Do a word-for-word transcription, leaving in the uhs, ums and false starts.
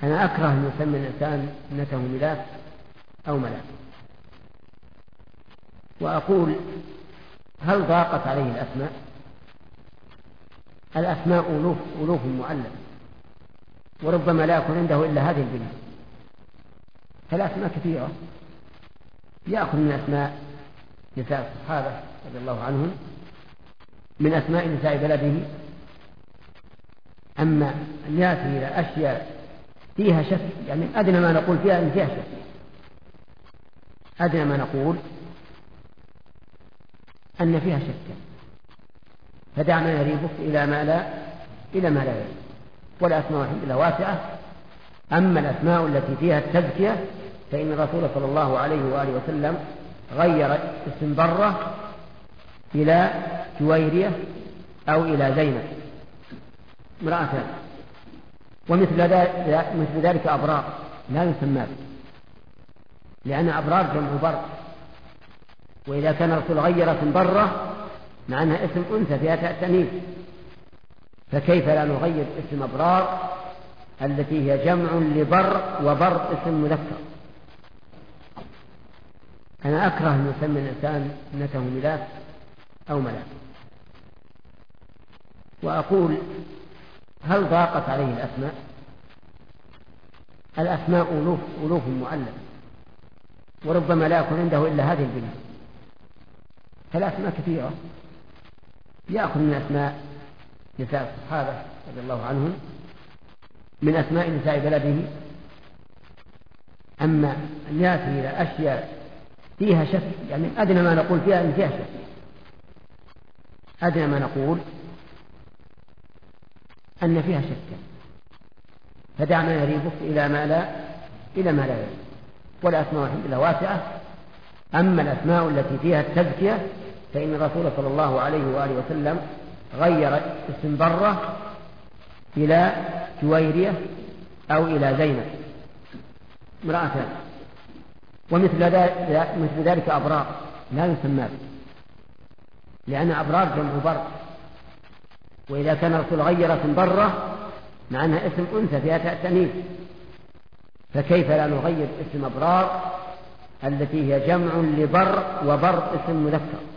أنا أكره أن يسمي الإنسان ابنته ملاك أو ملاك، وأقول هل ضاقت عليه الأسماء؟ الأسماء ألوف, ألوف معلم، وربما لا يكون عنده إلا هذه البنية، فالأسماء كثيرة، يأخذ من أسماء نساء الصحابة رضي الله عنهم، من أسماء نساء بلده. أما أن يأتي إلى أشياء فيها شك، يعني أدنى ما نقول فيها أن فيها شك، أدنى ما نقول أن فيها شك، فدعنا يريبك إلى ما لا إلى ما لا يريب. والأسماء الحمد لله واسعة. أما الأسماء التي فيها التزكية فإن الرسول صلى الله عليه وآله وسلم غير اسم برة إلى جويرية أو إلى زينب امرأتان، ومثل ذلك أبرار لا يسمى، لأن أبرار جمع بر، وإذا كان الرسول غير اسم برة مع أنها اسم أنثى فيها تأنيث، فكيف لا نغير اسم أبرار التي هي جمع لبر، وبر اسم مذكر. أنا أكره أن يسمي الإنسان ابنته ملاك أو ملاك، وأقول هل ضاقت عليه الأسماء؟ الأسماء ألوف, ألوف معلم، وربما لا يكون عنده إلا هذه البنية، فالأسماء كثيرة، يأخذ من أسماء نساء الصحابة رضي الله عنهم، من أسماء نساء بلده. أما أن يأتي إلى أشياء فيها شك، يعني أدنى ما نقول فيها أن فيها شك، أدنى ما نقول أن فيها شك، فدعنا يريبك إلى ما لا إلى ما لا يريب. والأسماء الحمد لله واسعة. أما الأسماء التي فيها التزكية فإن الرسول صلى الله عليه وآله وسلم غير اسم برة إلى جويرية أو إلى زينب امرأتان، ومثل ذلك أبرار لا يسمى، لأن أبرار جمع بر، وإذا كان الرسول غير اسم برة مع أنها اسم أنثى فيها تأنيث، فكيف لا نغير اسم أبرار التي هي جمع لبر، وبر اسم مذكر.